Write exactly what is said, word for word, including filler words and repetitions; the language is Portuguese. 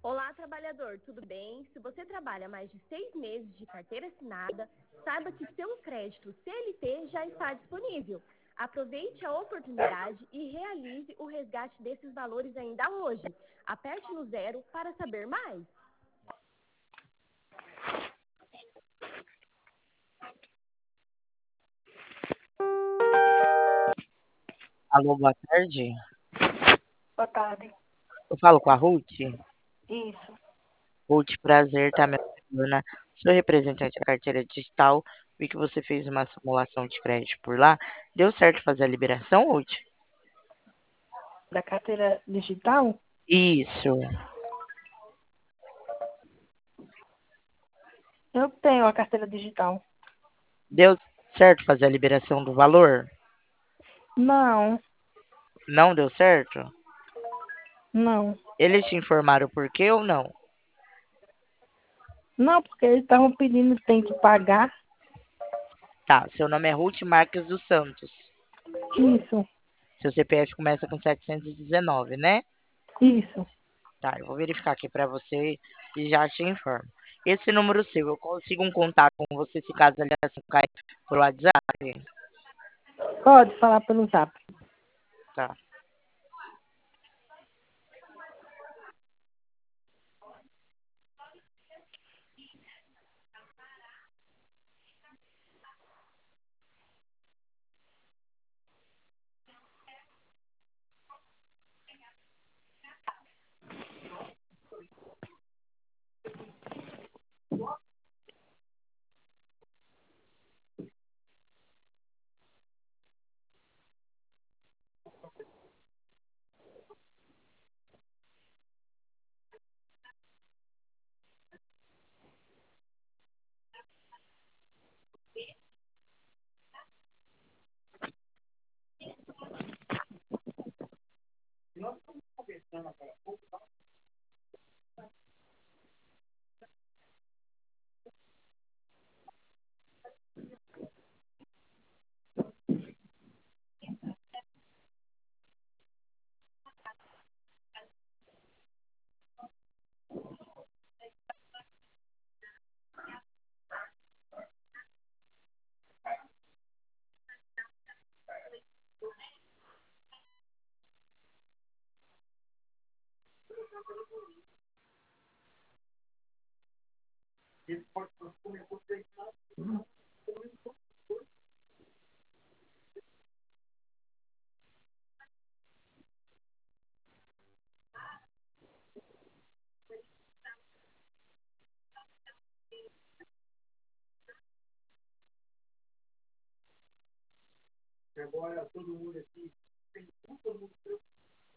Olá, trabalhador, tudo bem? Se você trabalha mais de seis meses de carteira assinada, saiba que seu crédito C L T já está disponível. Aproveite a oportunidade e realize o resgate desses valores ainda hoje. Aperte no zero para saber mais. Alô, boa tarde. Boa tarde. Eu falo com a Ruth. Isso. Ruth, prazer, tá me ouvindo? Sou representante da carteira digital. Vi que você fez uma simulação de crédito por lá. Deu certo fazer a liberação, Ruth? Da carteira digital? Isso. Eu tenho a carteira digital. Deu certo fazer a liberação do valor? Não, Não deu certo? não. Eles te informaram por quê ou não? Não, porque eles estavam pedindo tem que pagar. Tá, seu nome é Ruth Marques dos Santos. Isso, Seu C P F começa com setecentos e dezenove, né? isso. Tá, eu vou verificar aqui pra você e já te informo. Esse número seu, eu consigo um contato com você se caso a ligação cair por WhatsApp? Pode falar pelo zap. Tá.